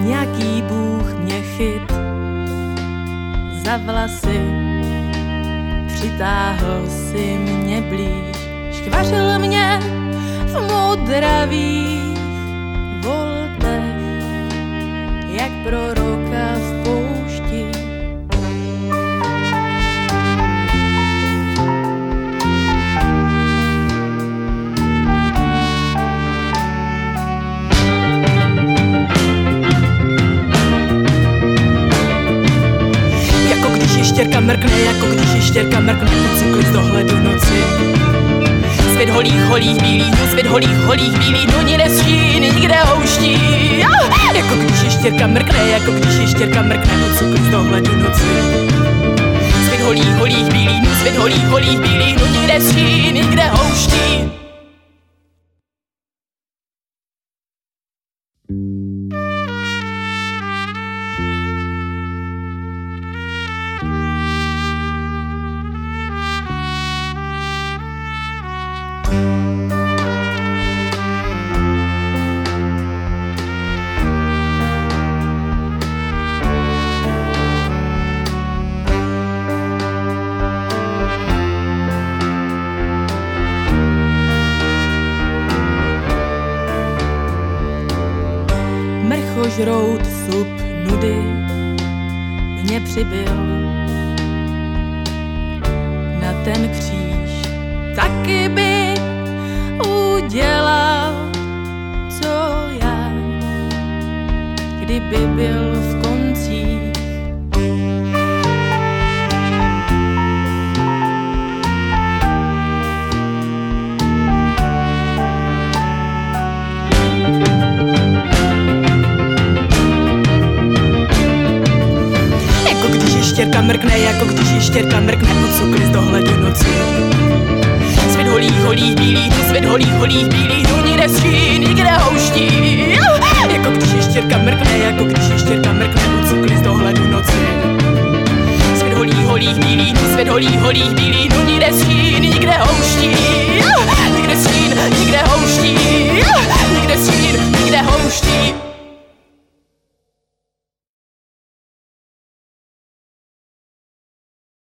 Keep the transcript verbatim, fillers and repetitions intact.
Jaký Bůh mě chyt za vlasy, přitáhl si mě blíž, škvařil mě v modravých voltech, jak proroka v poušti. Ještěrka mrkne, jako když ještěrka mrkne pod cukli z dohledu noci. Svět holých, holých, bílých dnů, svět holých, holých, bílých dnů, nikde skříny, nikde houští. Jako když ještěrka mrkne, jako když ještěrka mrkne pod cukli z dohledu noci. Svět holých, holých, bílých dnů, svět holých, holých, bílých dnů, nikde skříny, nikde houští. Žrout sup nudy mě přibyl na ten kříž, taky by udělal, co já, kdyby byl v koncích. Ještěrka mrkne, jako když ještěrka mrkne pod cukli z dohledu noci. Svět holých, holých, bílých dnů, svět holých, holých, bílých dnů, nikde skřín, nikde houští. Jako když ještěrka mrkne, jako když ještěrka mrkne pod cukli z dohledu noci. Svět holých, holých, bílých dnů, svět holých, holých, bílých dnů, nikde skřín, nikde houští. Nikde skřín, nikde houští. Nikde skřín, nikde houští.